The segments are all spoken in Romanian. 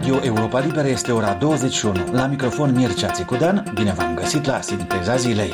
Radio Europa Liberă este ora 21. La microfon Mircea Țicudan, bine v-am găsit la Sinteza Zilei.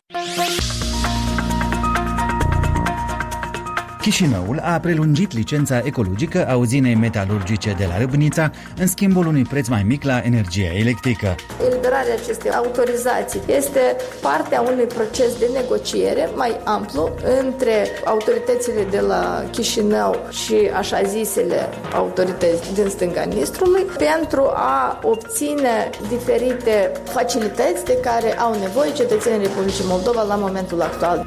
Chișinăul a prelungit licența ecologică a uzinei metalurgice de la Râbnița în schimbul unui preț mai mic la energia electrică. Eliberarea acestei autorizații este partea unui proces de negociere mai amplu între autoritățile de la Chișinău și așa zisele autorități din stânga Nistrului pentru a obține diferite facilități de care au nevoie cetățenii Republicii Moldova la momentul actual.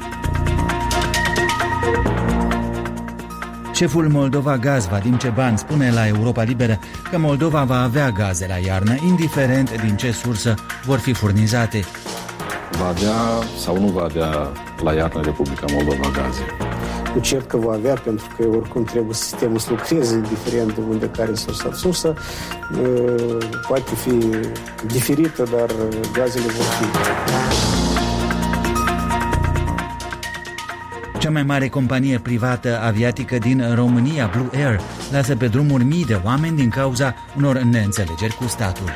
Șeful Moldova Gaz, Vadim Ceban, spune la Europa Liberă că Moldova va avea gaze la iarnă, indiferent din ce sursă vor fi furnizate. Va avea sau nu va avea la iarnă Republica Moldova gaze? Eu cert că va avea, pentru că oricum trebuie sistemul să lucreze, indiferent de unde care sursă. Poate fi diferită, dar gazele vor fi. Cea mai mare companie privată aviatică din România, Blue Air, lasă pe drumuri mii de oameni din cauza unor neînțelegeri cu statul.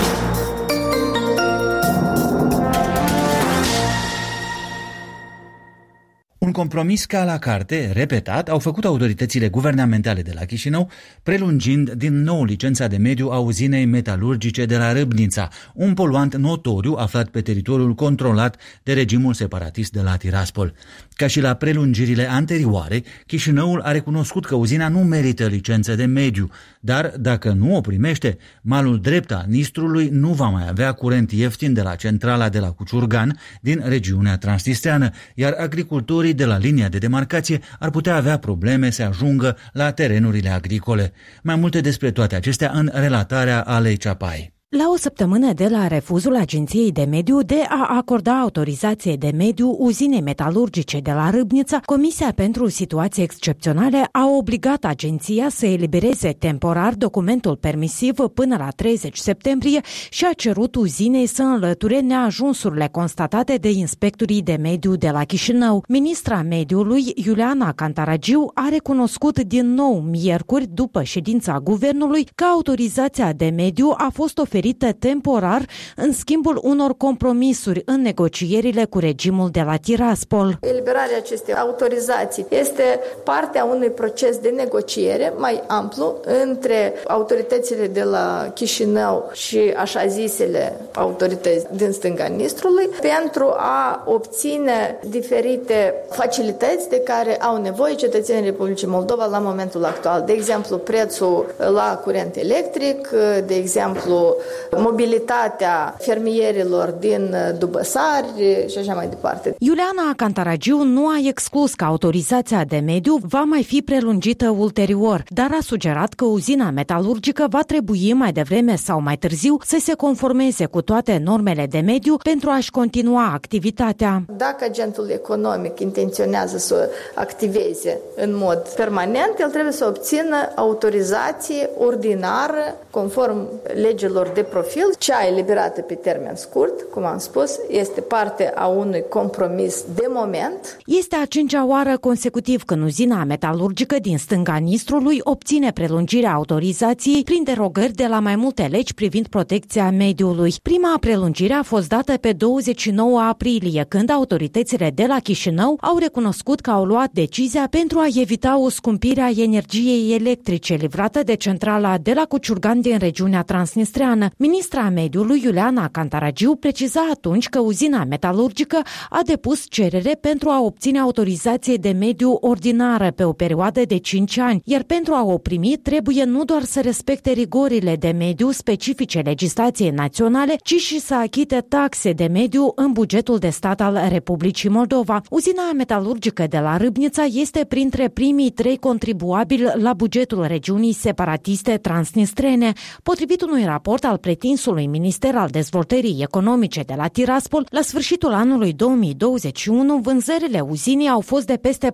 Un compromis ca la carte, repetat, au făcut autoritățile guvernamentale de la Chișinău, prelungind din nou licența de mediu a uzinei metalurgice de la Râbnița, un poluant notoriu aflat pe teritoriul controlat de regimul separatist de la Tiraspol. Ca și la prelungirile anterioare, Chișinăul a recunoscut că uzina nu merită licență de mediu, dar dacă nu o primește, malul drept al Nistrului nu va mai avea curent ieftin de la centrala de la Cuciurgan din regiunea transnistreană, iar agricultorii de la linia de demarcație ar putea avea probleme să ajungă la terenurile agricole. Mai multe despre toate acestea în relatarea Alei Ceapai. La o săptămână de la refuzul Agenției de Mediu de a acorda autorizație de mediu uzinei metalurgice de la Râbnița, Comisia pentru Situații Excepționale a obligat agenția să elibereze temporar documentul permisiv până la 30 septembrie și a cerut uzinei să înlăture neajunsurile constatate de inspectorii de mediu de la Chișinău. Ministra Mediului, Iuliana Cantaragiu, a recunoscut din nou miercuri, după ședința guvernului, că autorizația de mediu a fost oferită temporar în schimbul unor compromisuri în negocierile cu regimul de la Tiraspol. Eliberarea acestei autorizații este partea unui proces de negociere mai amplu între autoritățile de la Chișinău și așa zisele autorități din stânga Nistrului pentru a obține diferite facilități de care au nevoie cetățenii Republicii Moldova la momentul actual. De exemplu, prețul la curent electric, de exemplu, mobilitatea fermierilor din Dubăsari și așa mai departe. Iuliana Cantaragiu nu a exclus că autorizația de mediu va mai fi prelungită ulterior, dar a sugerat că uzina metalurgică va trebui mai devreme sau mai târziu să se conformeze cu toate normele de mediu pentru a-și continua activitatea. Dacă agentul economic intenționează să activeze în mod permanent, el trebuie să obțină autorizație ordinară conform legilor de profil. Cea eliberată pe termen scurt, cum am spus, este parte a unui compromis de moment. Este a 5-a oară consecutiv când uzina metalurgică din stânga Nistrului obține prelungirea autorizației prin derogări de la mai multe legi privind protecția mediului. Prima prelungire a fost dată pe 29 aprilie, când autoritățile de la Chișinău au recunoscut că au luat decizia pentru a evita o scumpire a energiei electrice livrată de centrala de la Cuciurgan din regiunea transnistreană. Ministra Mediului, Iuliana Cantaragiu, preciza atunci că uzina metalurgică a depus cerere pentru a obține autorizație de mediu ordinară pe o perioadă de 5 ani, iar pentru a o primi trebuie nu doar să respecte rigorile de mediu specifice legislației naționale, ci și să achite taxe de mediu în bugetul de stat al Republicii Moldova. Uzina metalurgică de la Râbnița este printre primii 3 contribuabili la bugetul regiunii separatiste transnistrene. Potrivit unui raport al pretinsului Minister al Dezvoltării Economice de la Tiraspol, la sfârșitul anului 2021, vânzările uzinii au fost de peste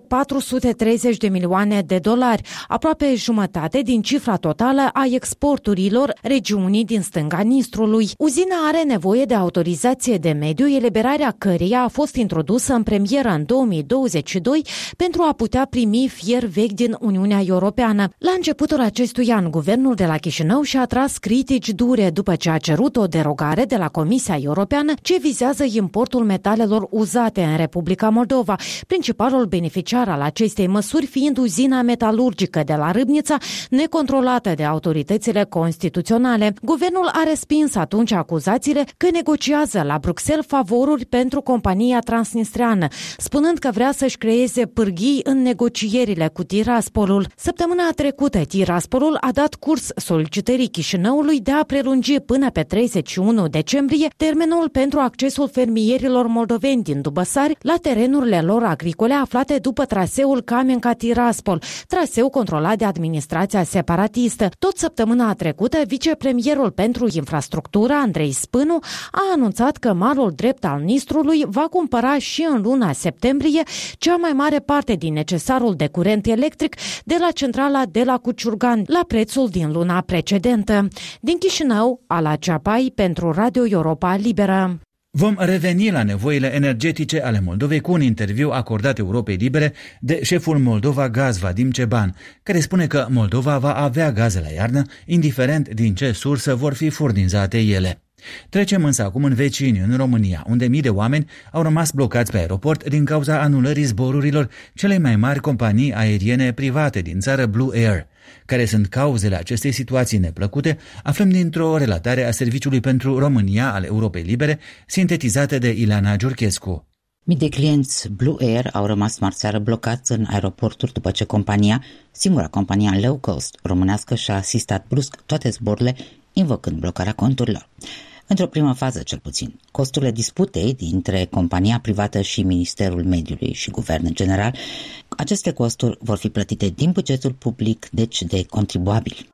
430 de milioane de dolari, aproape jumătate din cifra totală a exporturilor regiunii din stânga Nistrului. Uzina are nevoie de autorizație de mediu, eliberarea căreia a fost introdusă în premieră în 2022 pentru a putea primi fier vechi din Uniunea Europeană. La începutul acestui an, guvernul de la Chișinău și-a tras critici dure după ce a cerut o derogare de la Comisia Europeană ce vizează importul metalelor uzate în Republica Moldova, principalul beneficiar al acestei măsuri fiind uzina metalurgică de la Râbnița, necontrolată de autoritățile constituționale. Guvernul a respins atunci acuzațiile că negociază la Bruxelles favoruri pentru compania transnistreană, spunând că vrea să-și creeze pârghii în negocierile cu Tiraspolul. Săptămâna trecută, Tiraspolul a dat curs solicitării Chișinăului de a prelungi până pe 31 decembrie termenul pentru accesul fermierilor moldoveni din Dubăsari la terenurile lor agricole aflate după traseul Camenca-Tiraspol, traseu controlat de administrația separatistă. Tot săptămâna trecută, vicepremierul pentru infrastructură, Andrei Spânu, a anunțat că malul drept al Nistrului va cumpăra și în luna septembrie cea mai mare parte din necesarul de curent electric de la centrala de la Cuciurgan, la prețul din luna precedentă. Din Chișinău, Ala Ceapai pentru Radio Europa Liberă. Vom reveni la nevoile energetice ale Moldovei cu un interviu acordat Europei Libere de șeful Moldova Gaz, Vadim Ceban, care spune că Moldova va avea gaze la iarnă, indiferent din ce sursă vor fi furnizate ele. Trecem însă acum în vecini, în România, unde mii de oameni au rămas blocați pe aeroport din cauza anulării zborurilor celei mai mari companii aeriene private din țară, Blue Air. Care sunt cauzele acestei situații neplăcute, aflăm dintr-o relatare a Serviciului pentru România al Europei Libere, sintetizată de Ileana Giurchescu. Mii de clienți Blue Air au rămas marțeară blocați în aeroporturi după ce compania, singura companie low cost românească, și-a asistat brusc toate zborurile, invocând blocarea conturilor. Într-o primă fază, cel puțin, costurile disputei dintre compania privată și Ministerul Mediului și Guvern în general, aceste costuri vor fi plătite din bugetul public, deci de contribuabili.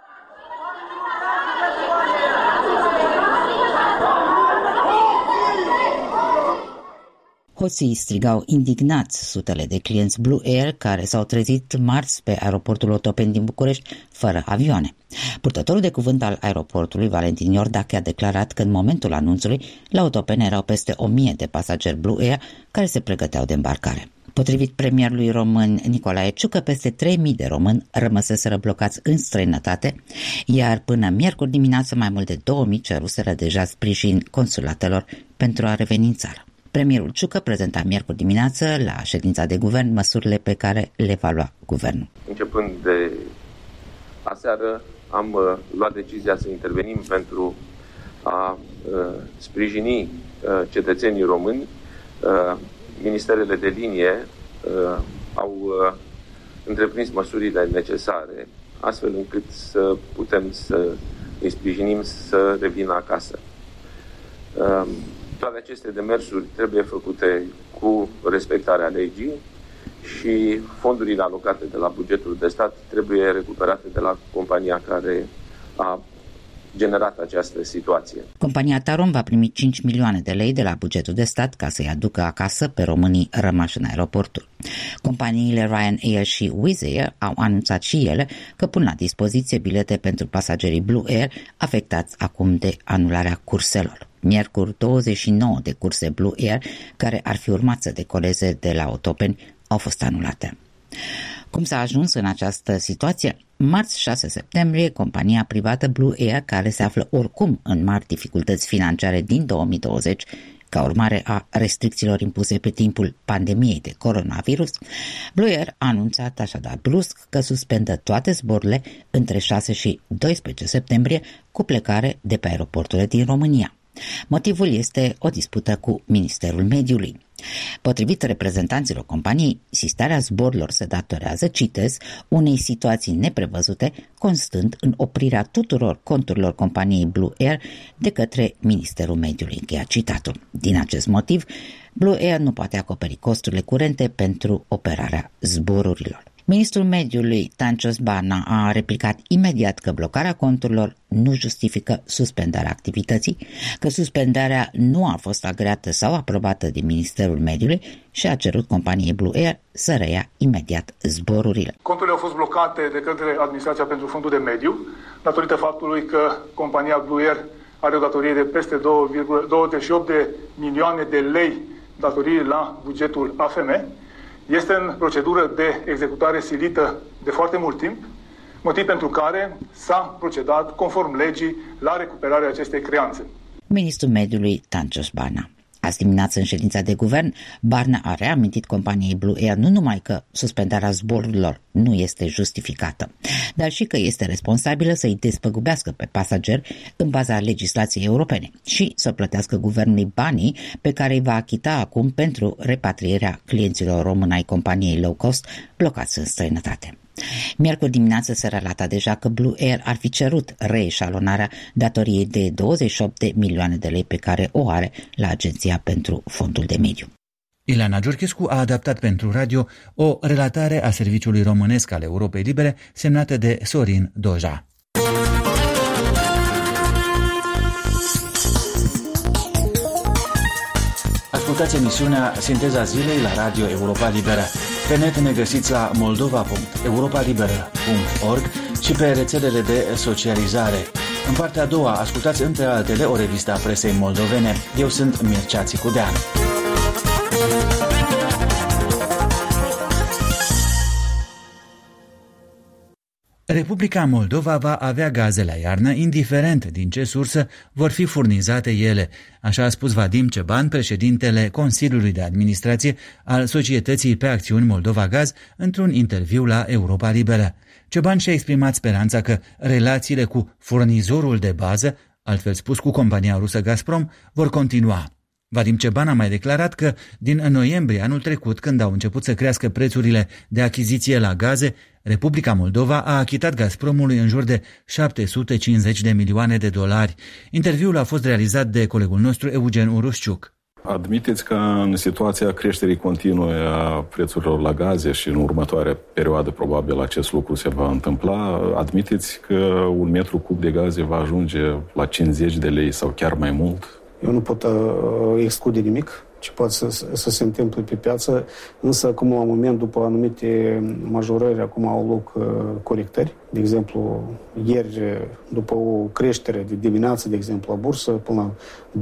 Hoții strigau indignați sutele de clienți Blue Air care s-au trezit marți pe aeroportul Otopeni din București fără avioane. Purtătorul de cuvânt al aeroportului, Valentin Iordache, a declarat că în momentul anunțului la Otopeni erau peste 1000 de pasageri Blue Air care se pregăteau de îmbarcare. Potrivit premierului român Nicolae Ciucă, peste 3000 de români rămăseseră blocați în străinătate, iar până miercuri dimineață mai mult de 2000 ceruseră deja sprijin consulatelor pentru a reveni în țară. Premierul Ciucă prezenta miercuri dimineață la ședința de guvern măsurile pe care le va lua guvernul. Începând de aseară am luat decizia să intervenim pentru a sprijini cetățenii români. Ministerele de linie au întreprins măsurile necesare astfel încât să putem să îi sprijinim să revină acasă. Toate aceste demersuri trebuie făcute cu respectarea legii și fondurile alocate de la bugetul de stat trebuie recuperate de la compania care a generat această situație. Compania Tarom va primi 5 milioane de lei de la bugetul de stat ca să-i aducă acasă pe românii rămași în aeroportul. Companiile Ryanair și Wizz Air au anunțat și ele că pun la dispoziție bilete pentru pasagerii Blue Air afectați acum de anularea curselor. Miercuri, 29 de curse Blue Air care ar fi urmat să decoleze de la Otopeni au fost anulate. Cum s-a ajuns în această situație? Marți 6 septembrie, compania privată Blue Air, care se află oricum în mari dificultăți financiare din 2020, ca urmare a restricțiilor impuse pe timpul pandemiei de coronavirus, Blue Air a anunțat așadar brusc că suspendă toate zborurile între 6 și 12 septembrie cu plecare de pe aeroporturile din România. Motivul este o dispută cu Ministerul Mediului. Potrivit reprezentanților companiei, sistarea zborurilor se datorează, citez, unei situații neprevăzute, constând în oprirea tuturor conturilor companiei Blue Air de către Ministerul Mediului. Încheia citatul. Din acest motiv, Blue Air nu poate acoperi costurile curente pentru operarea zborurilor. Ministrul Mediului, Tancios Barna, a replicat imediat că blocarea conturilor nu justifică suspendarea activității, că suspendarea nu a fost agreată sau aprobată de Ministerul Mediului și a cerut companiei Blue Air să reia imediat zborurile. Conturile au fost blocate de către Administrația pentru Fondul de Mediu, datorită faptului că compania Blue Air are o datorie de peste 28 de milioane de lei datorii la bugetul AFM. Este în procedură de executare silită de foarte mult timp, motiv pentru care s-a procedat conform legii la recuperarea acestei creanțe. Ministrul Mediului, Tancios Barna. Azi dimineață, în ședința de guvern, Barna a reamintit companiei Blue Air nu numai că suspendarea zborurilor nu este justificată, dar și că este responsabilă să îi despăgubească pe pasageri în baza legislației europene și să plătească guvernului banii pe care îi va achita acum pentru repatrierea clienților români ai companiei low cost blocați în străinătate. Miercuri dimineață se relata deja că Blue Air ar fi cerut reeșalonarea datoriei de 28 de milioane de lei pe care o are la Agenția pentru Fondul de Mediu. Ileana Giurchescu a adaptat pentru radio o relatare a Serviciului Românesc al Europei Libere semnată de Sorin Doja. Ascultați emisiunea Sinteza Zilei la Radio Europa Liberă. Pe net ne găsiți la moldova.europalibera.org și pe rețelele de socializare. În partea a doua ascultați între altele o revistă a presei moldovene. Eu sunt Mircea Țicudean. Republica Moldova va avea gaze la iarnă, indiferent din ce sursă vor fi furnizate ele, așa a spus Vadim Ceban, președintele Consiliului de Administrație al Societății pe Acțiuni Moldova Gaz, într-un interviu la Europa Liberă. Ceban și-a exprimat speranța că relațiile cu furnizorul de bază, altfel spus cu compania rusă Gazprom, vor continua. Vadim Ceban a mai declarat că din noiembrie anul trecut, când au început să crească prețurile de achiziție la gaze, Republica Moldova a achitat Gazpromului în jur de 750 de milioane de dolari. Interviul a fost realizat de colegul nostru Eugen Urușciuc. Admiteți că în situația creșterii continue a prețurilor la gaze și în următoarea perioadă probabil acest lucru se va întâmpla, admiteți că un metru cub de gaze va ajunge la 50 de lei sau chiar mai mult? Eu nu pot exclude nimic ce poate să se întâmple pe piață, însă acum la moment, după anumite majorări, acum au loc corectări. De exemplu, ieri, după o creștere de dimineață, de exemplu, la bursă, până la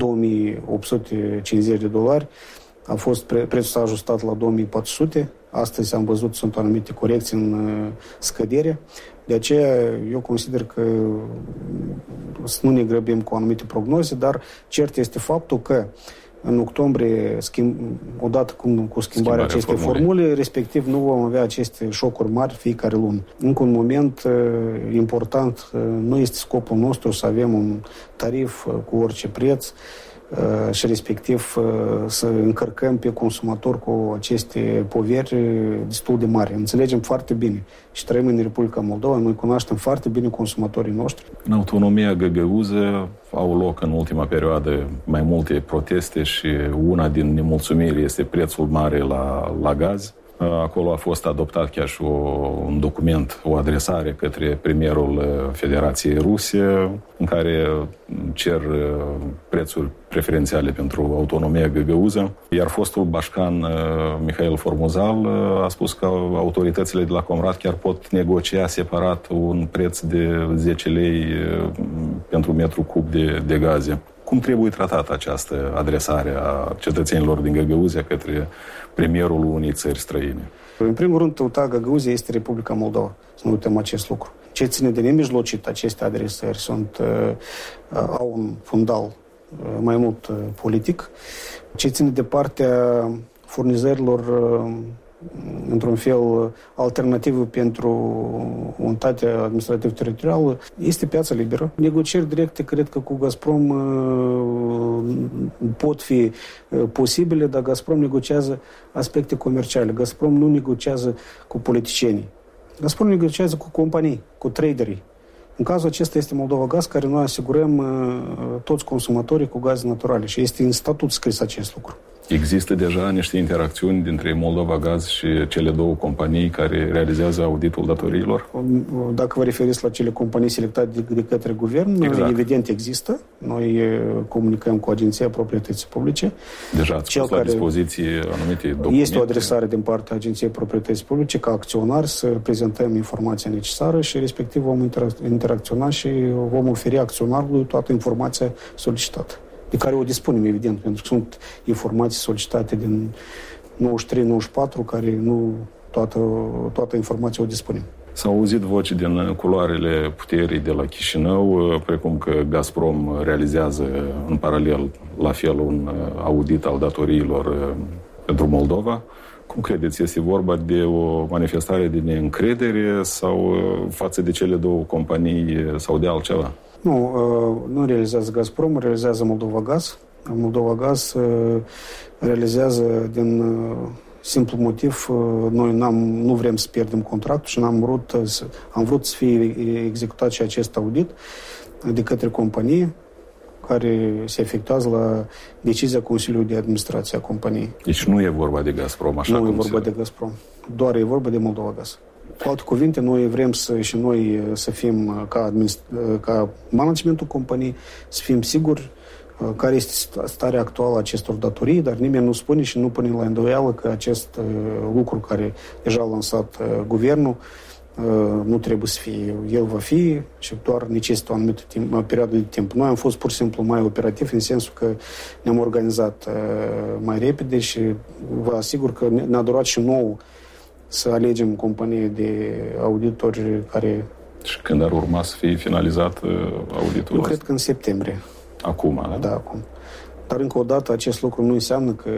2850 de dolari, prețul s-a ajustat la 2400. Astăzi am văzut, sunt anumite corecții în scădere. De aceea, eu consider că să nu ne grăbim cu anumite prognoze, dar cert este faptul că în octombrie, odată cu schimbarea acestei formule, respectiv nu vom avea aceste șocuri mari fiecare lună. Încă un moment important, nu este scopul nostru să avem un tarif cu orice preț și respectiv să încărcăm pe consumator cu aceste poveri destul de mari. Înțelegem foarte bine și trăim în Republica Moldova, noi cunoaștem foarte bine consumatorii noștri. În autonomia găgăuză au loc în ultima perioadă mai multe proteste și una din nemulțumiri este prețul mare la gaz. Acolo a fost adoptat chiar și un document, o adresare către premierul Federației Ruse, în care cer prețuri preferențiale pentru autonomia găgăuză. Iar fostul bașcan Mihail Formuzal a spus că autoritățile de la Comrat chiar pot negocia separat un preț de 10 lei pentru metru cub de gaze. Cum trebuie tratată această adresare a cetățenilor din Găgăuzia către premierul unei țări străine? În primul rând, tăuta Găgăuzia este Republica Moldova. Să nu uităm acest lucru. Ce ține de nemijlocit aceste adresări au un fundal mai mult politic. Ce ține de partea furnizărilor într-un fel alternativă pentru unitatea administrativ-teritorială, este piața liberă. Negocieri directe, cred că cu Gazprom pot fi posibile, dar Gazprom negociază aspecte comerciale. Gazprom nu negociază cu politicienii. Gazprom negociază cu companii, cu traderii. În cazul acesta este Moldova Gaz, care noi asigurăm toți consumatorii cu gaze naturale și este în statut scris acest lucru. Există deja niște interacțiuni dintre Moldova Gaz și cele două companii care realizează auditul datoriilor? Dacă vă referiți la cele companii selectate de către guvern, exact. Evident există. Noi comunicăm cu Agenția Proprietății Publice. Deja ați pus la dispoziție anumite documente? Este o adresare din partea Agenției Proprietății Publice ca acționar să prezentăm informația necesară și respectiv vom interacționa și vom oferi acționarului toată informația solicitată, de care o dispunem, evident, pentru că sunt informații solicitate din 93-94, care nu toată informația o dispunem. S-au auzit voci din culoarele puterii de la Chișinău, precum că Gazprom realizează în paralel la fel un audit al datoriilor pentru Moldova. Cum credeți, este vorba de o manifestare de neîncredere sau față de cele două companii sau de altceva? Nu realizează Gazprom, realizează Moldova Gaz. Moldova Gaz realizează din simplu motiv, noi nu vrem să pierdem contractul și am vrut să fie executat și acest audit de către companie care se efectuează la decizia Consiliului de Administrație a companiei. Deci nu e vorba de Gazprom, așa cum Nu e vorba de Gazprom, doar e vorba de Moldova Gaz. Cu alte cuvinte, noi vrem să fim ca managementul companiei, să fim siguri care este starea actuală a acestor datorii, dar nimeni nu spune și nu pune la îndoială că acest lucru care deja a lansat guvernul nu trebuie să fie. El va fi și doar necesită o anumită perioadă de timp. Noi am fost pur și simplu mai operativi în sensul că ne-am organizat mai repede și vă asigur că ne-a durat și nouă să alegem companie de auditori care... Și când ar urma să fie finalizat auditul? Eu cred că în septembrie. Acum, da? Da, acum. Dar încă o dată acest lucru nu înseamnă că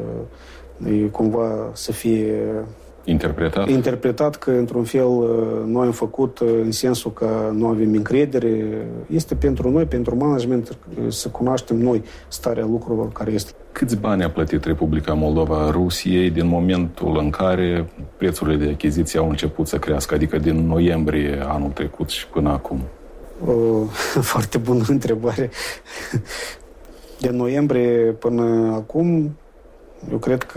cumva să fie interpretat că într-un fel noi am făcut în sensul că nu avem încredere. Este pentru noi, pentru management, să cunoaștem noi starea lucrurilor care este. Câți bani a plătit Republica Moldova Rusiei din momentul în care prețurile de achiziție au început să crească, adică din noiembrie anul trecut și până acum? Foarte bună întrebare. De noiembrie până acum, eu cred că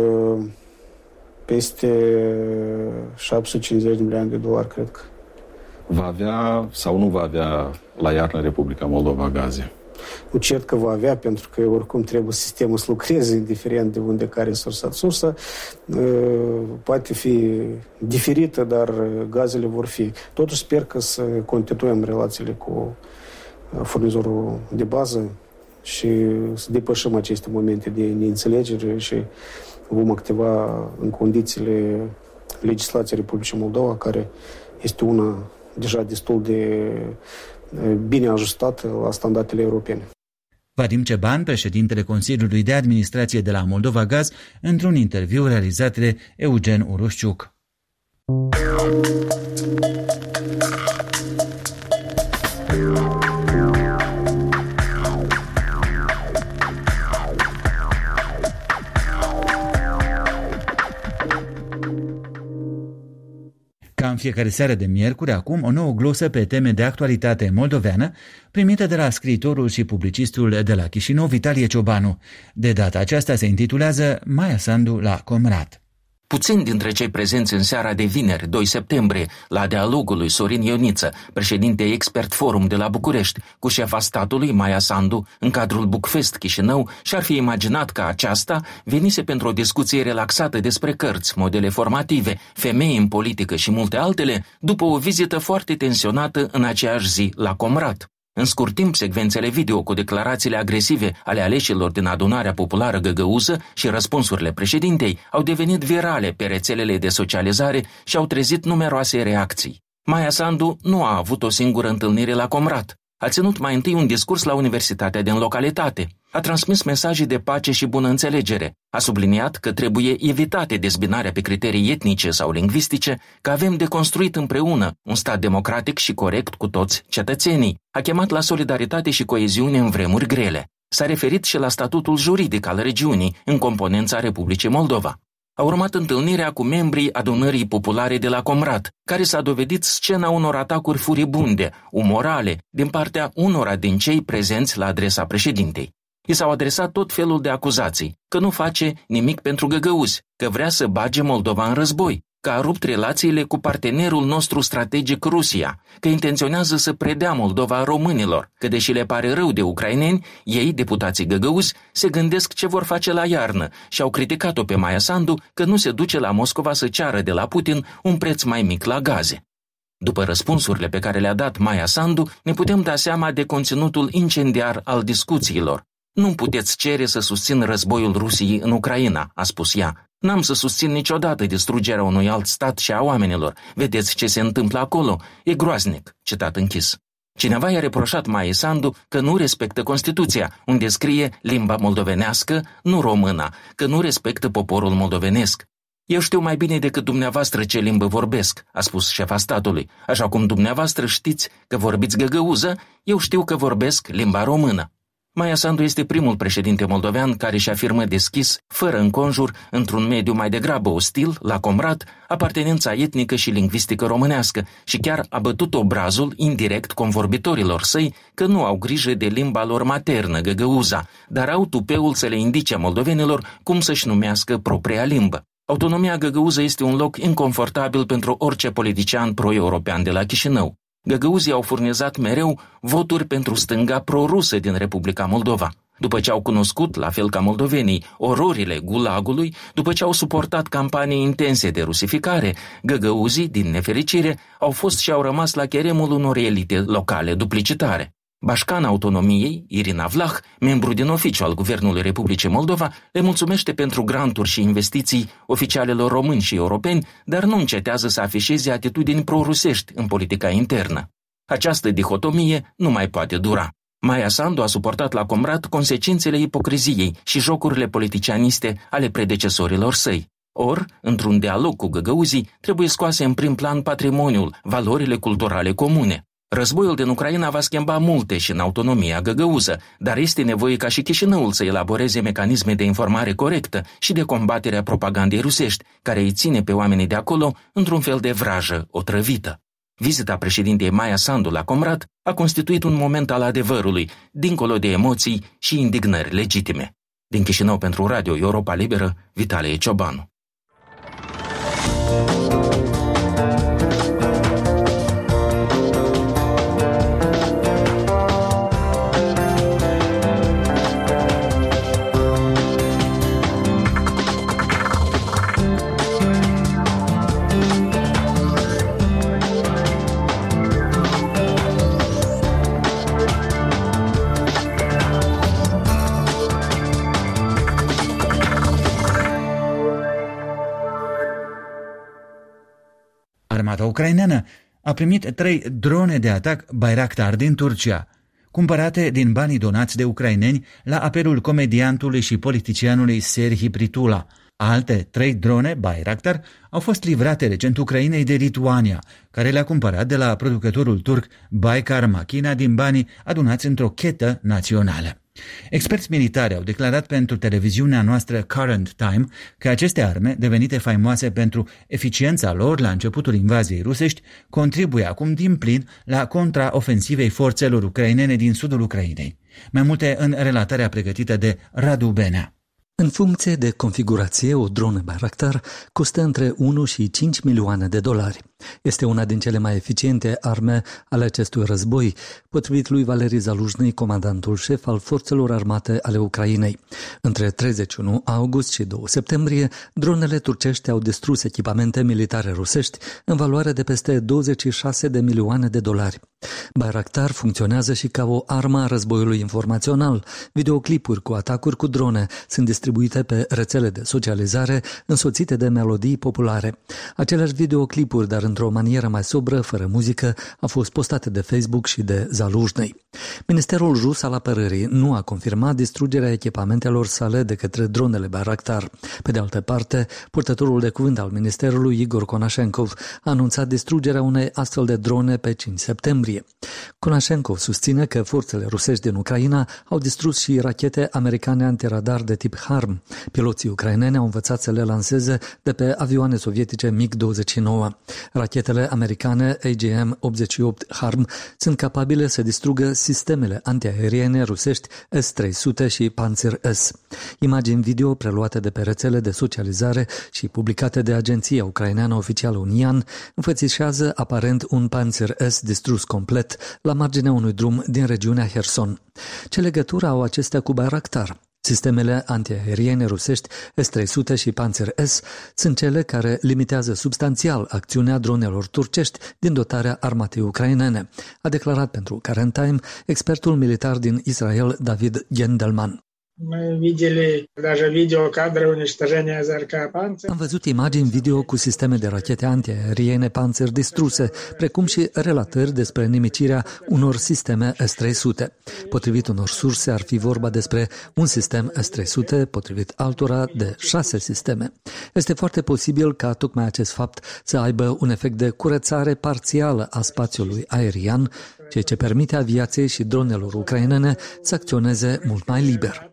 peste 750 de milioane de dolari, cred că. Va avea sau nu va avea la iarnă Republica Moldova gaze? Nu cert că va avea, pentru că oricum trebuie sistemul să lucreze, indiferent de unde care sursa. Poate fi diferită, dar gazele vor fi. Totuși sper că să continuăm relațiile cu furnizorul de bază și să depășim aceste momente de neînțelegere și vom activa în condițiile legislației Republicii Moldova, care este una deja destul de bine ajustată la standardele europene. Vadim Ceban, președintele Consiliului de Administrație de la Moldova Gaz, într-un interviu realizat de Eugen Urușciuc. Ca în fiecare seară de miercuri, acum o nouă glosă pe teme de actualitate moldoveană, primită de la scriitorul și publicistul de la Chișinău, Vitalie Ciobanu. De data aceasta se intitulează Maia Sandu la Comrat. Puțini dintre cei prezenți în seara de vineri, 2 septembrie, la dialogul lui Sorin Ioniță, președinte Expert Forum de la București, cu șefa statului, Maia Sandu, în cadrul Bucfest Chișinău, și-ar fi imaginat că aceasta venise pentru o discuție relaxată despre cărți, modele formative, femei în politică și multe altele, după o vizită foarte tensionată în aceeași zi la Comrat. În scurt timp, secvențele video cu declarațiile agresive ale aleșilor din Adunarea Populară Găgăuză și răspunsurile președintei au devenit virale pe rețelele de socializare și au trezit numeroase reacții. Maia Sandu nu a avut o singură întâlnire la Comrat. A ținut mai întâi un discurs la universitatea din localitate. A transmis mesaje de pace și bună înțelegere. A subliniat că trebuie evitate dezbinarea pe criterii etnice sau lingvistice, că avem de construit împreună un stat democratic și corect cu toți cetățenii. A chemat la solidaritate și coeziune în vremuri grele. S-a referit și la statutul juridic al regiunii în componența Republicii Moldova. A urmat întâlnirea cu membrii Adunării Populare de la Comrat, care s-a dovedit scena unor atacuri furibunde, umorale, din partea unora din cei prezenți la adresa președintei. I s-au adresat tot felul de acuzații, că nu face nimic pentru găgăuzi, că vrea să bage Moldova în război, că a rupt relațiile cu partenerul nostru strategic Rusia, că intenționează să predea Moldova românilor, că deși le pare rău de ucraineni, ei, deputații găgăuzi, se gândesc ce vor face la iarnă și au criticat-o pe Maia Sandu că nu se duce la Moscova să ceară de la Putin un preț mai mic la gaze. După răspunsurile pe care le-a dat Maia Sandu, ne putem da seama de conținutul incendiar al discuțiilor. Nu puteți cere să susțin războiul Rusiei în Ucraina, a spus ea. N-am să susțin niciodată distrugerea unui alt stat și a oamenilor. Vedeți ce se întâmplă acolo? E groaznic, citat închis. Cineva i-a reproșat Maiei Sandu că nu respectă Constituția, unde scrie limba moldovenească, nu româna, că nu respectă poporul moldovenesc. Eu știu mai bine decât dumneavoastră ce limbă vorbesc, a spus șefa statului. Așa cum dumneavoastră știți că vorbiți găgăuză, eu știu că vorbesc limba română. Maia Sandu este primul președinte moldovean care își afirmă deschis, fără înconjur, într-un mediu mai degrabă ostil, la Comrat, apartenența etnică și lingvistică românească și chiar a bătut obrazul indirect convorbitorilor săi că nu au grijă de limba lor maternă, găgăuza, dar au tupeul să le indice moldovenilor cum să-și numească propria limbă. Autonomia găgăuză este un loc inconfortabil pentru orice politician pro-european de la Chișinău. Găgăuzii au furnizat mereu voturi pentru stânga prorusă din Republica Moldova. După ce au cunoscut, la fel ca moldovenii, ororile gulagului, după ce au suportat campanii intense de rusificare, găgăuzii, din nefericire, au fost și au rămas la cheremul unor elite locale duplicitare. Bașcana Autonomiei, Irina Vlah, membru din oficiu al Guvernului Republicii Moldova, le mulțumește pentru granturi și investiții oficialelor români și europeni, dar nu încetează să afișeze atitudini prorusești în politica internă. Această dihotomie nu mai poate dura. Maia Sandu a suportat la Comrat consecințele ipocriziei și jocurile politicianiste ale predecesorilor săi. Or, într-un dialog cu găgăuzii, trebuie scoase în prim plan patrimoniul, valorile culturale comune. Războiul din Ucraina va schimba multe și în autonomia găgăuză, dar este nevoie ca și Chișinăul să elaboreze mecanisme de informare corectă și de combaterea propagandei rusești, care îi ține pe oamenii de acolo într-un fel de vrajă otrăvită. Vizita președintei Maia Sandu la Comrat a constituit un moment al adevărului, dincolo de emoții și indignări legitime. Din Chișinău pentru Radio Europa Liberă, Vitalie Ciobanu. Armata ucraineană a primit 3 drone de atac Bayraktar din Turcia, cumpărate din banii donați de ucraineni la apelul comediantului și politicianului Serhii Pritula. Alte 3 drone Bayraktar au fost livrate recent Ucrainei de Lituania, care le-a cumpărat de la producătorul turc Baykar Makina din banii adunați într-o chetă națională. Experți militari au declarat pentru televiziunea noastră Current Time că aceste arme, devenite faimoase pentru eficiența lor la începutul invaziei rusești, contribuie acum din plin la contraofensivei forțelor ucrainene din sudul Ucrainei. Mai multe în relatarea pregătită de Radu Benea. În funcție de configurație, o dronă Bayraktar costă între 1 și 5 milioane de dolari. Este una din cele mai eficiente arme ale acestui război, potrivit lui Valeri Zaluzhnyi, comandantul șef al forțelor armate ale Ucrainei. Între 31 august și 2 septembrie, dronele turcești au distrus echipamente militare rusești în valoare de peste 26 de milioane de dolari. Bayraktar funcționează și ca o armă a războiului informațional. Videoclipuri cu atacuri cu drone sunt distribuite pe rețele de socializare însoțite de melodii populare. Aceleași videoclipuri, dar într-o manieră mai sobră, fără muzică, au fost postate de Facebook și de Zaluzhnyi. Ministerul rus al apărării nu a confirmat distrugerea echipamentelor sale de către dronele Bayraktar. Pe de altă parte, purtătorul de cuvânt al ministerului, Igor Konashenkov, a anunțat distrugerea unei astfel de drone pe 5 septembrie. Konashenkov susține că forțele rusești din Ucraina au distrus și rachete americane antiradar de tip HARM. Piloții ucraineni au învățat să le lanseze de pe avioane sovietice MiG-29. Rachetele americane AGM-88 HARM sunt capabile să distrugă sistemele antiaeriene rusești S-300 și Panzer-S. Imagini video preluate de pe rețele de socializare și publicate de agenția ucraineană oficială Unian înfățișează aparent un Panzer-S distrus complet la marginea unui drum din regiunea Herson. Ce legătură au acestea cu Bayraktar? Sistemele antiaeriene rusești S-300 și Panzer-S sunt cele care limitează substanțial acțiunea dronelor turcești din dotarea armatei ucrainene, a declarat pentru Current Time expertul militar din Israel David Gendelman. Am văzut imagini video cu sisteme de rachete antiaeriene Panzer distruse, precum și relatări despre nimicirea unor sisteme S-300. Potrivit unor surse, ar fi vorba despre un sistem S-300, potrivit altora de 6 sisteme. Este foarte posibil ca tocmai acest fapt să aibă un efect de curățare parțială a spațiului aerian, ceea ce permite aviației și dronelor ucrainene să acționeze mult mai liber.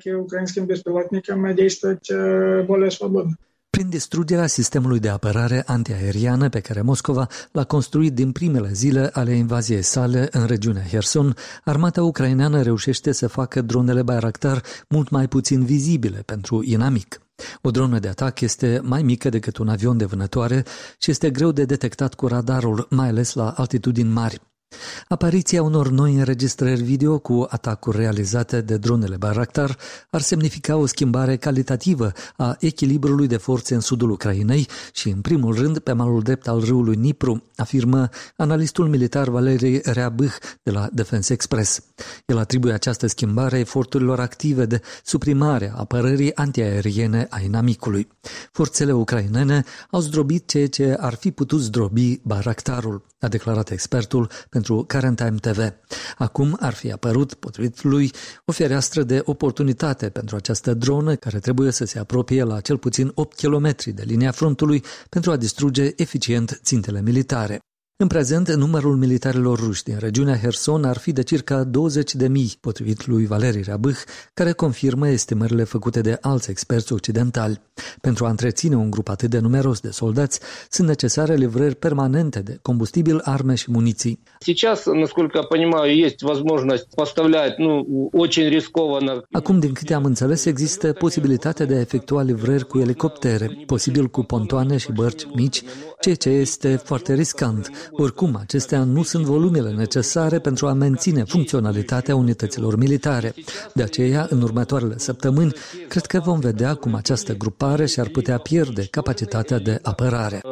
Prin distrugerea sistemului de apărare antiaeriană pe care Moscova l-a construit din primele zile ale invaziei sale în regiunea Herson, armata ucraineană reușește să facă dronele Bayraktar mult mai puțin vizibile pentru inamic. O dronă de atac este mai mică decât un avion de vânătoare și este greu de detectat cu radarul, mai ales la altitudini mari. Apariția unor noi înregistrări video cu atacuri realizate de dronele Bayraktar ar semnifica o schimbare calitativă a echilibrului de forțe în sudul Ucrainei și, în primul rând, pe malul drept al râului Dnipru, afirmă analistul militar Valeri Reabâh de la Defense Express. El atribuie această schimbare eforturilor active de suprimare a apărării antiaeriene a inamicului. Forțele ucrainene au zdrobit ceea ce ar fi putut zdrobi Bayraktarul, a declarat expertul pentru Current Time TV. Acum ar fi apărut, potrivit lui, o fereastră de oportunitate pentru această dronă care trebuie să se apropie la cel puțin 8 km de linia frontului pentru a distruge eficient țintele militare. În prezent, numărul militarilor ruși din regiunea Herson ar fi de circa 20.000, potrivit lui Valeri Reabâh, care confirmă estimările făcute de alți experți occidentali. Pentru a întreține un grup atât de numeros de soldați, sunt necesare livrări permanente de combustibil, arme și muniții. Acum, din câte am înțeles, există posibilitatea de a efectua livrări cu elicoptere, posibil cu pontoane și bărci mici, ceea ce este foarte riscant. Oricum, acestea nu sunt volumele necesare pentru a menține funcționalitatea unităților militare. De aceea, în următoarele săptămâni, cred că vom vedea cum această grupare și-ar putea pierde capacitatea de apărare.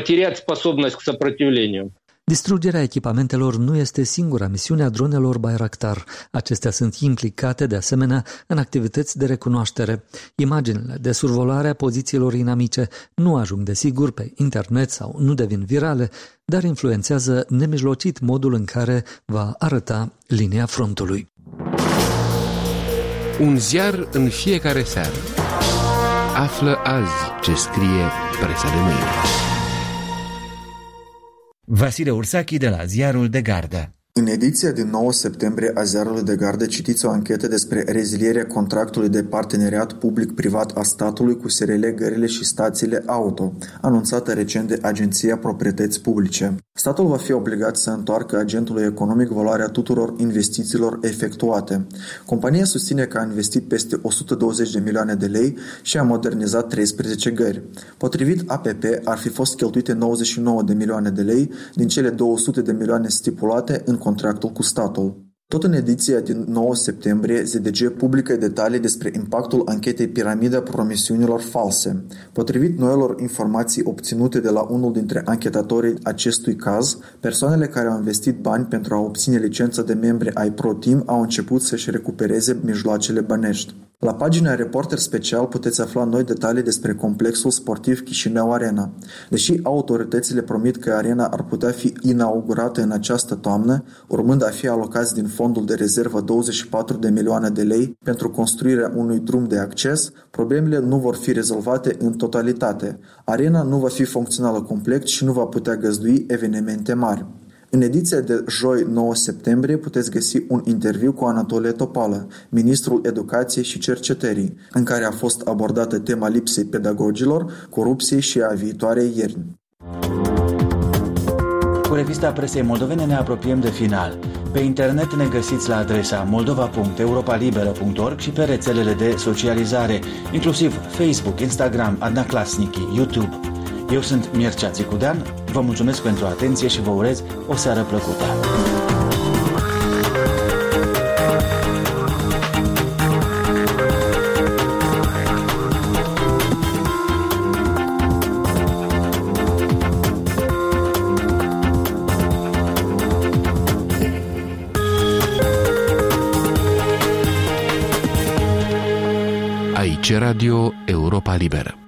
Distrugerea echipamentelor nu este singura misiune a dronelor Bayraktar. Acestea sunt implicate de asemenea în activități de recunoaștere. Imaginile de survolare a pozițiilor inamice nu ajung desigur pe internet sau nu devin virale, dar influențează nemijlocit modul în care va arăta linia frontului. Un ziar în fiecare seară. Află azi ce scrie presa de mâine. Vasile Ursachi de la Ziarul de Gardă. În ediția din 9 septembrie a Ziarului de Gardă citiți o anchetă despre rezilierea contractului de parteneriat public-privat a statului cu SRL Gările și stațiile auto, anunțată recent de Agenția Proprietăți Publice. Statul va fi obligat să întoarcă agentului economic valoarea tuturor investițiilor efectuate. Compania susține că a investit peste 120 de milioane de lei și a modernizat 13 gări. Potrivit APP, ar fi fost cheltuite 99 de milioane de lei din cele 200 de milioane stipulate în contractul cu statul. Tot în ediția din 9 septembrie, ZDG publică detalii despre impactul anchetei Piramida Promisiunilor False. Potrivit noilor informații obținute de la unul dintre anchetatorii acestui caz, persoanele care au investit bani pentru a obține licența de membri ai ProTeam au început să-și recupereze mijloacele bănești. La pagina Reporter Special puteți afla noi detalii despre complexul sportiv Chișinău Arena. Deși autoritățile promit că arena ar putea fi inaugurată în această toamnă, urmând a fi alocați din fondul de rezervă 24 de milioane de lei pentru construirea unui drum de acces, problemele nu vor fi rezolvate în totalitate. Arena nu va fi funcțională complet și nu va putea găzdui evenimente mari. În ediția de joi 9 septembrie puteți găsi un interviu cu Anatolie Topală, ministrul Educației și Cercetării, în care a fost abordată tema lipsei pedagogilor, corupției și a viitoarei ierni. revista presei moldovene ne apropiem de final. Pe internet ne găsiți la adresa moldova.europalibera.org și pe rețelele de socializare, inclusiv Facebook, Instagram, Adnaclasnici, YouTube. Eu sunt Mircea Țicudean, vă mulțumesc pentru atenție și vă urez o seară plăcută. Aici Radio Europa Liberă.